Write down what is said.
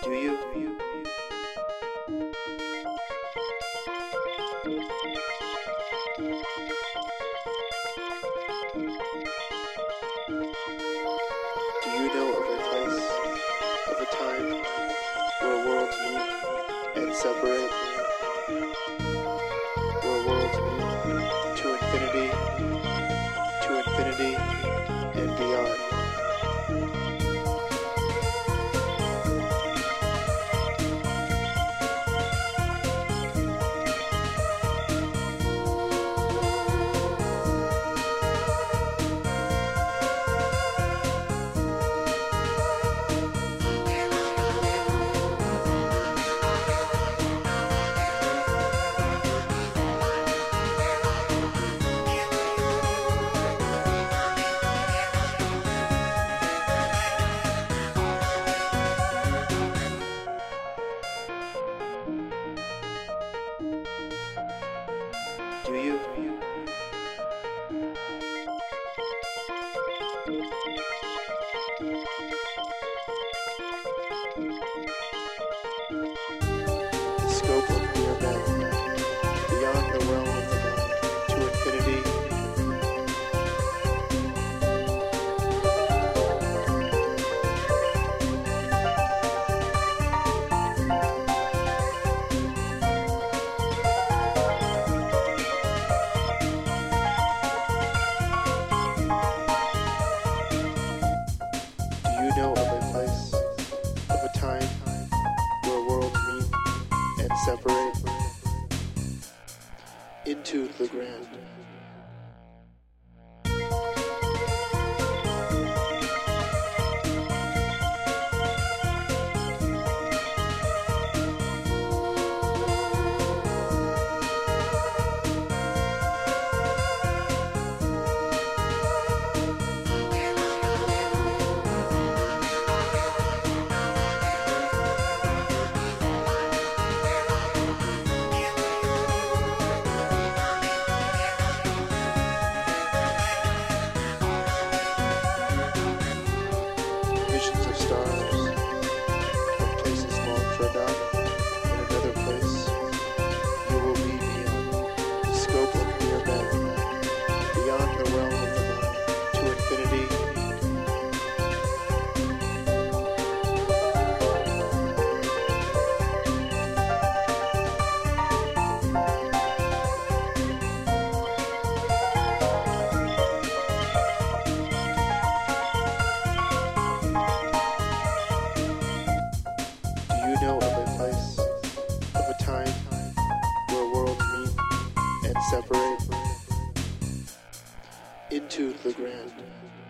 Do you? Do you know of a place, of a time, where worlds meet and separate? Where worlds meet to infinity, and beyond. Do you? The scope of the event, beyond the realm of the mind, to infinity. Do you know of a place, of a time, where worlds meet and separate into the grand? Visions of stars, from places long forgotten, in another place, you will be beyond the scope of the event, beyond the realm of the mind, to infinity. Do you know of a place, of a time, where worlds meet and separate into the grand?